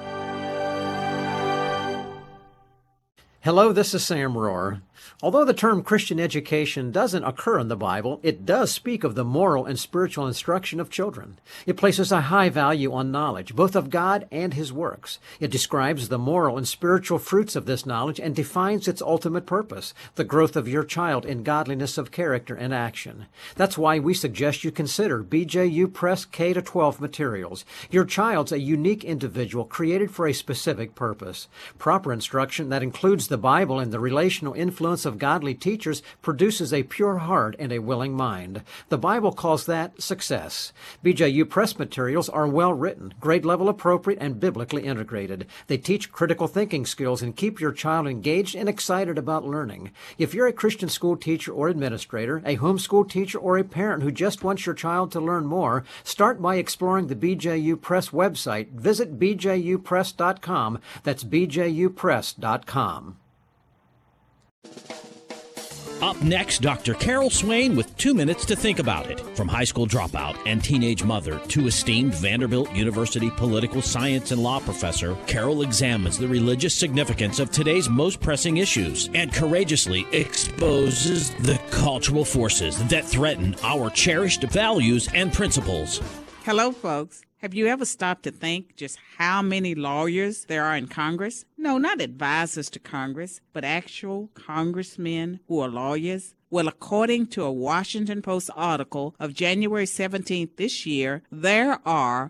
Hello, this is Sam Rohr. Although the term Christian education doesn't occur in the Bible, it does speak of the moral and spiritual instruction of children. It places a high value on knowledge, both of God and His works. It describes the moral and spiritual fruits of this knowledge and defines its ultimate purpose, the growth of your child in godliness of character and action. That's why we suggest you consider BJU Press K-12 materials. Your child's a unique individual created for a specific purpose. Proper instruction that includes the Bible and the relational influence of godly teachers produces a pure heart and a willing mind. The Bible calls that success. BJU Press materials are well written, grade level appropriate, and biblically integrated. They teach critical thinking skills and keep your child engaged and excited about learning. If you're a Christian school teacher or administrator, a homeschool teacher, or a parent who just wants your child to learn more, start by exploring the BJU Press website. Visit bjupress.com. That's bjupress.com. Up next, Dr. Carol Swain with 2 minutes to think about it. From high school dropout and teenage mother to esteemed Vanderbilt University political science and law professor, Carol examines the religious significance of today's most pressing issues and courageously exposes the cultural forces that threaten our cherished values and principles. Hello, folks. Have you ever stopped to think just how many lawyers there are in Congress? No, not advisors to Congress, but actual congressmen who are lawyers. Well, according to a Washington Post article of January 17th this year, there are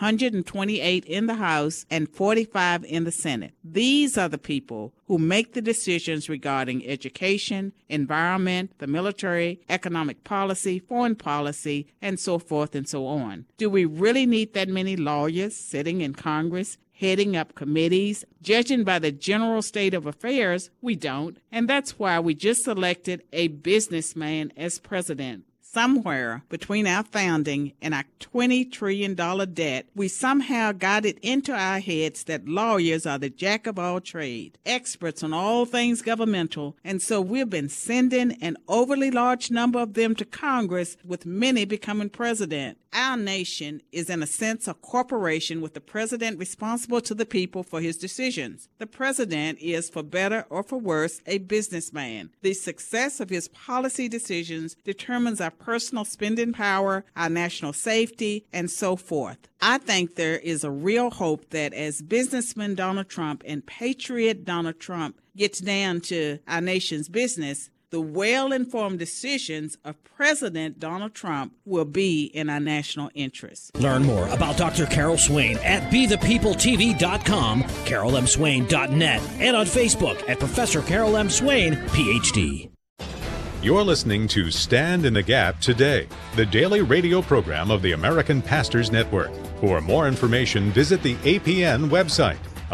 128 in the House and 45 in the Senate. These are the people who make the decisions regarding education, environment, the military, economic policy, foreign policy, and so forth and so on. Do we really need that many lawyers sitting in Congress, heading up committees? Judging by the general state of affairs, we don't. And that's why we just elected a businessman as president. Somewhere between our founding and our $20 trillion debt, we somehow got it into our heads that lawyers are the jack of all trades, experts on all things governmental, and so we've been sending an overly large number of them to Congress, with many becoming president. Our nation is in a sense a corporation with the president responsible to the people for his decisions. The president is, for better or for worse, a businessman. The success of his policy decisions determines our personal spending power, our national safety, and so forth. I think there is a real hope that as businessman Donald Trump and patriot Donald Trump gets down to our nation's business, the well-informed decisions of President Donald Trump will be in our national interest. Learn more about Dr. Carol Swain at BeThePeopleTV.com, CarolMSwain.net, and on Facebook at Professor Carol M. Swain, Ph.D. You're listening to Stand in the Gap Today, the daily radio program of the American Pastors Network. For more information, visit the APN website,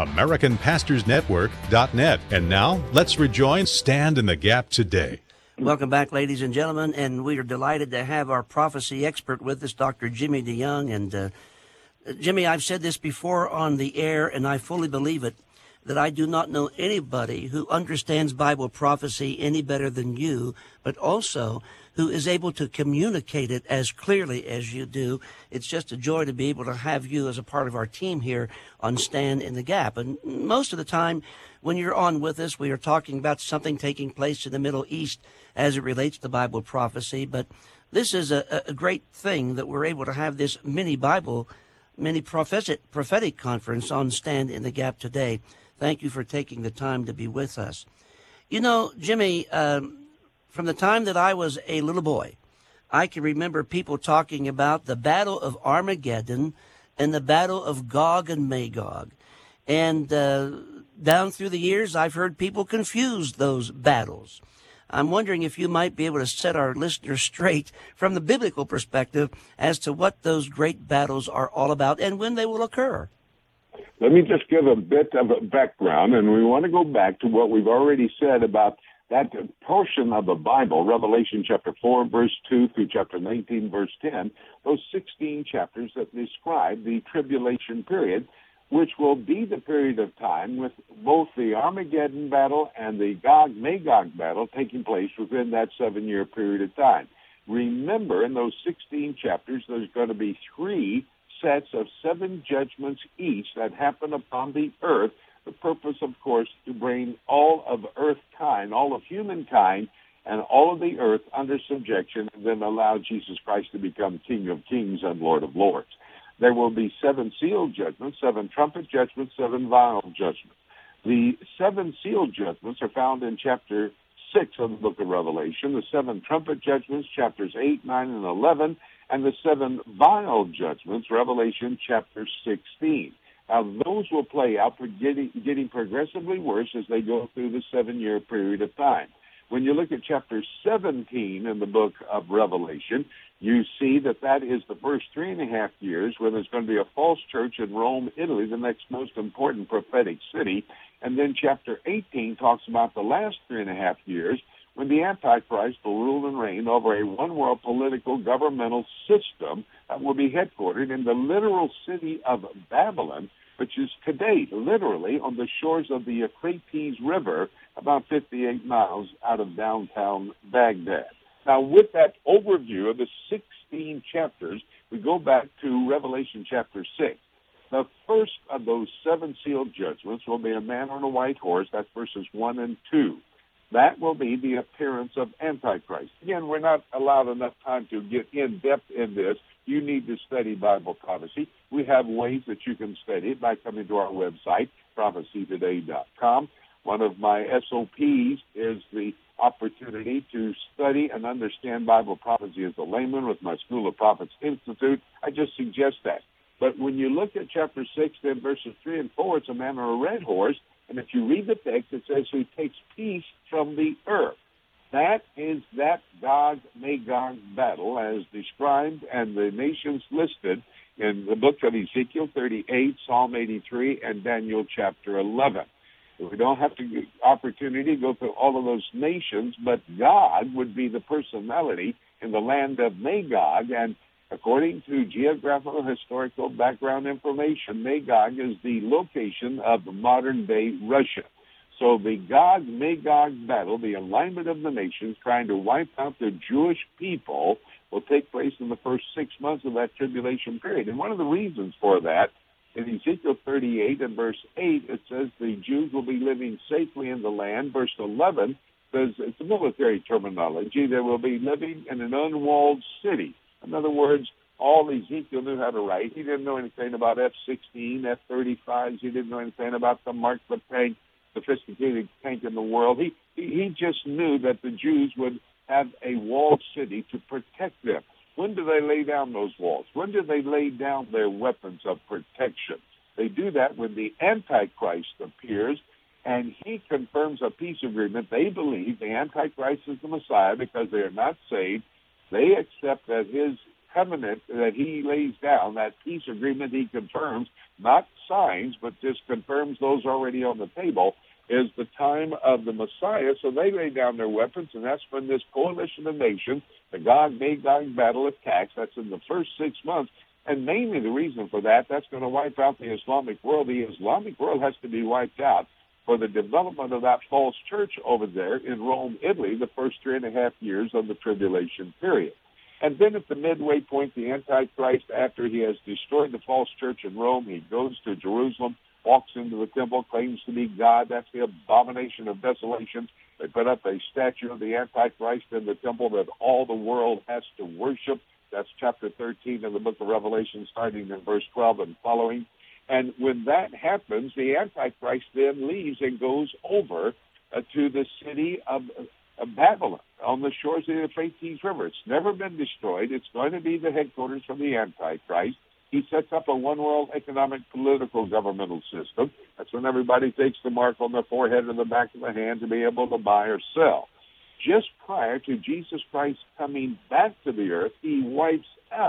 AmericanPastorsNetwork.net. And now, let's rejoin Stand in the Gap today. Welcome back, ladies and gentlemen, and we are delighted to have our prophecy expert with us, Dr. Jimmy DeYoung. And Jimmy, I've said this before on the air, and I fully believe it, that I do not know anybody who understands Bible prophecy any better than you, but also who is able to communicate it as clearly as you do. It's just a joy to be able to have you as a part of our team here on Stand in the Gap. And most of the time when you're on with us, we are talking about something taking place in the Middle East as it relates to Bible prophecy. But this is a great thing that we're able to have this mini prophetic conference on Stand in the Gap today. Thank you for taking the time to be with us. You know, Jimmy, from the time that I was a little boy, I can remember people talking about the Battle of Armageddon and the Battle of Gog and Magog. And down through the years, I've heard people confuse those battles. I'm wondering if you might be able to set our listeners straight from the biblical perspective as to what those great battles are all about and when they will occur. Let me just give a bit of a background, and we want to go back to what we've already said about that portion of the Bible, Revelation chapter 4, verse 2 through chapter 19, verse 10, those 16 chapters that describe the tribulation period, which will be the period of time with both the Armageddon battle and the Gog-Magog battle taking place within that 7-year period of time. Remember, in those 16 chapters, there's going to be 3 sets of 7 judgments each that happen upon the earth. The purpose, of course, to bring all of earthkind, all of humankind, and all of the earth under subjection, and then allow Jesus Christ to become King of Kings and Lord of Lords. There will be 7 seal judgments, 7 trumpet judgments, 7 vial judgments. The 7 seal judgments are found in chapter 6 of the book of Revelation, the 7 trumpet judgments, chapters 8, 9, and 11, and the 7 vial judgments, Revelation chapter 16. Now, those will play out for getting progressively worse as they go through the 7-year period of time. When you look at chapter 17 in the book of Revelation, you see that is the first 3.5 years where there's going to be a false church in Rome, Italy, the next most important prophetic city. And then chapter 18 talks about the last 3.5 years when the Antichrist will rule and reign over a one-world political governmental system that will be headquartered in the literal city of Babylon, which is today literally on the shores of the Euphrates River, about 58 miles out of downtown Baghdad. Now, with that overview of the 16 chapters, we go back to Revelation chapter 6. The first of those 7 sealed judgments will be a man on a white horse. That's verses 1 and 2. That will be the appearance of Antichrist. Again, we're not allowed enough time to get in depth in this. You need to study Bible prophecy. We have ways that you can study it by coming to our website, prophecytoday.com. One of my SOPs is the opportunity to study and understand Bible prophecy as a layman with my School of Prophets Institute. I just suggest that. But when you look at chapter 6, then verses 3 and 4, it's a man on a red horse. And if you read the text, it says he takes peace from the earth. That is that Gog-Magog battle as described and the nations listed in the book of Ezekiel 38, Psalm 83, and Daniel chapter 11. We don't have to get opportunity to go through all of those nations, but God would be the personality in the land of Magog. And according to geographical historical background information, Magog is the location of modern-day Russia. So the Gog-Magog battle, the alignment of the nations trying to wipe out the Jewish people, will take place in the first 6 months of that tribulation period. And one of the reasons for that, in Ezekiel 38 and verse 8, it says the Jews will be living safely in the land. Verse 11 says, it's a military terminology, they will be living in an unwalled city. In other words, all Ezekiel knew how to write. He didn't know anything about F-16, F-35s. He didn't know anything about the Mark the Tank, sophisticated tank in the world. He just knew that the Jews would have a walled city to protect them. When do they lay down those walls? When do they lay down their weapons of protection? They do that when the Antichrist appears, and he confirms a peace agreement. They believe the Antichrist is the Messiah because they are not saved. They accept that his covenant that he lays down, that peace agreement he confirms, not signs, but just confirms those already on the table, is the time of the Messiah. So they lay down their weapons, and that's when this coalition of nations, the Gog-Magog battle attacks, that's in the first 6 months. And mainly the reason for that, that's going to wipe out the Islamic world. The Islamic world has to be wiped out for the development of that false church over there in Rome, Italy, the first 3.5 years of the tribulation period. And then at the midway point, the Antichrist, after he has destroyed the false church in Rome, he goes to Jerusalem, walks into the temple, claims to be God. That's the abomination of desolation. They put up a statue of the Antichrist in the temple that all the world has to worship. That's chapter 13 of the book of Revelation, starting in verse 12 and following. And when that happens, the Antichrist then leaves and goes over to the city of Babylon on the shores of the Euphrates River. It's never been destroyed. It's going to be the headquarters for the Antichrist. He sets up a one-world economic political governmental system. That's when everybody takes the mark on their forehead and the back of the hand to be able to buy or sell. Just prior to Jesus Christ coming back to the earth, he wipes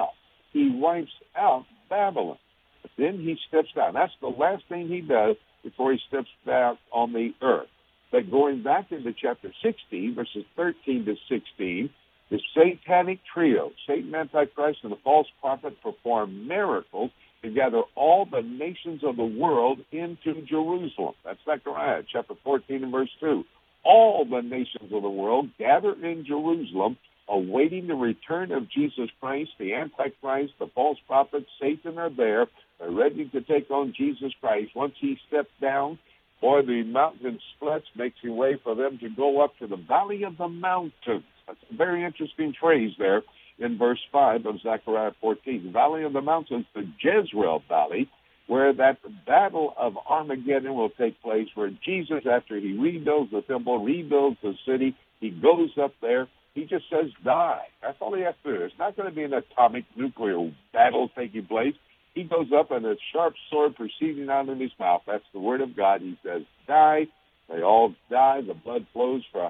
out Babylon. But then he steps down. That's the last thing he does before he steps back on the earth. But going back into chapter 16, verses 13 to 16, the satanic trio, Satan, Antichrist, and the false prophet, perform miracles to gather all the nations of the world into Jerusalem. That's Zechariah, chapter 14 and verse 2. All the nations of the world gather in Jerusalem, awaiting the return of Jesus Christ. The Antichrist, the false prophet, Satan are there. They're ready to take on Jesus Christ. Once he steps down, the mountain splits, makes a way for them to go up to the valley of the mountains. That's a very interesting phrase there in verse 5 of Zechariah 14. The valley of the mountains, the Jezreel Valley, where that battle of Armageddon will take place, where Jesus, after he rebuilds the temple, rebuilds the city, he goes up there. He just says, die. That's all he has to do. There's not going to be an atomic nuclear battle taking place. He goes up and a sharp sword proceeding out of his mouth. That's the word of God. He says, die. They all die. The blood flows for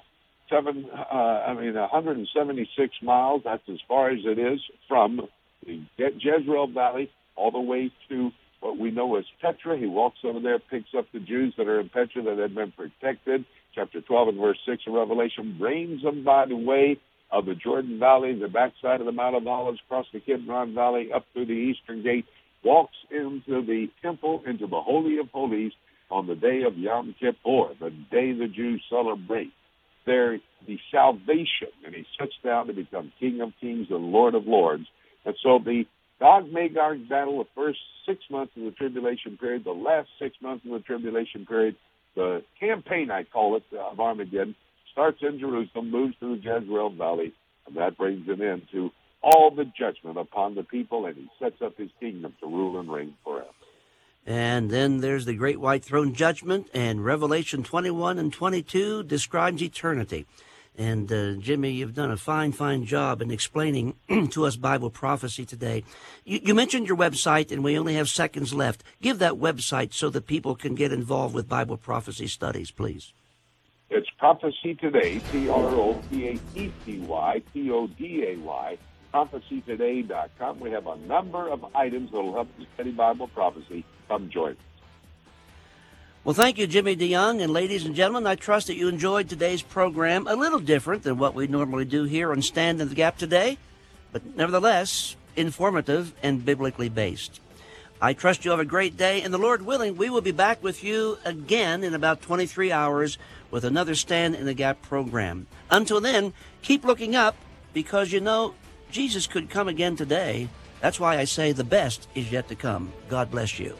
176 miles. That's as far as it is from the Jezreel Valley all the way to what we know as Petra. He walks over there, picks up the Jews that are in Petra that had been protected. Chapter 12 and verse 6 of Revelation, brings them by the way of the Jordan Valley, the backside of the Mount of Olives, across the Kidron Valley, up through the eastern gate, walks into the temple, into the Holy of Holies on the day of Yom Kippur, the day the Jews celebrate the salvation. And he sits down to become King of Kings and Lord of Lords. And so the Gog-Magog battle, the first 6 months of the tribulation period, the last 6 months of the tribulation period, the campaign, I call it, of Armageddon, starts in Jerusalem, moves to the Jezreel Valley, and that brings an end to all the judgment upon the people, and he sets up his kingdom to rule and reign forever. And then there's the Great White Throne Judgment, and Revelation 21 and 22 describes eternity. And Jimmy, you've done a fine job in explaining to us Bible prophecy today. You mentioned your website, and we only have seconds left. Give that website so that people can get involved with Bible prophecy studies, please. It's Prophecy Today, PROPHECY TODAY, prophecytoday.com. We have a number of items that will help you study Bible prophecy. Come join us. Well, thank you, Jimmy DeYoung. And ladies and gentlemen, I trust that you enjoyed today's program, a little different than what we normally do here on Stand in the Gap today, but nevertheless informative and biblically based. I trust you have a great day, and the Lord willing, we will be back with you again in about 23 hours with another Stand in the Gap program. Until then, keep looking up, because, Jesus could come again today. That's why I say the best is yet to come. God bless you.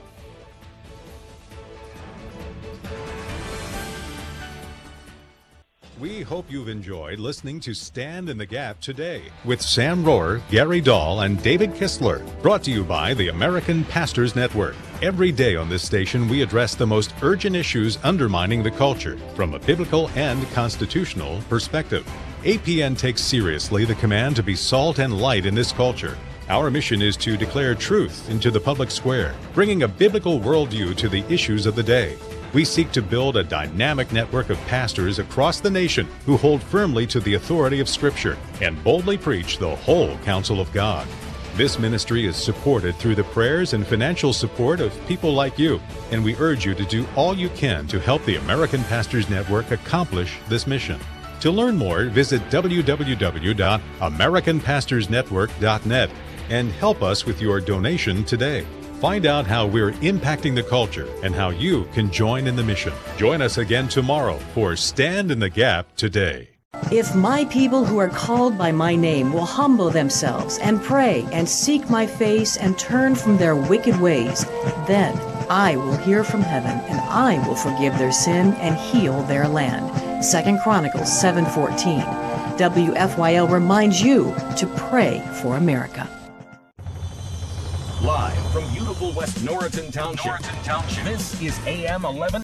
We hope you've enjoyed listening to Stand in the Gap today with Sam Rohrer, Gary Dahl, and David Kistler, brought to you by the American Pastors Network. Every day on this station, we address the most urgent issues undermining the culture from a biblical and constitutional perspective. APN takes seriously the command to be salt and light in this culture. Our mission is to declare truth into the public square, bringing a biblical worldview to the issues of the day. We seek to build a dynamic network of pastors across the nation who hold firmly to the authority of Scripture and boldly preach the whole counsel of God. This ministry is supported through the prayers and financial support of people like you, and we urge you to do all you can to help the American Pastors Network accomplish this mission. To learn more, visit www.americanpastorsnetwork.net and help us with your donation today. Find out how we're impacting the culture and how you can join in the mission. Join us again tomorrow for Stand in the Gap Today. If my people who are called by my name will humble themselves and pray and seek my face and turn from their wicked ways, then I will hear from heaven and I will forgive their sin and heal their land. 2 Chronicles 7:14. WFYL reminds you to pray for America. Live from beautiful West Norriton Township, this is AM 11.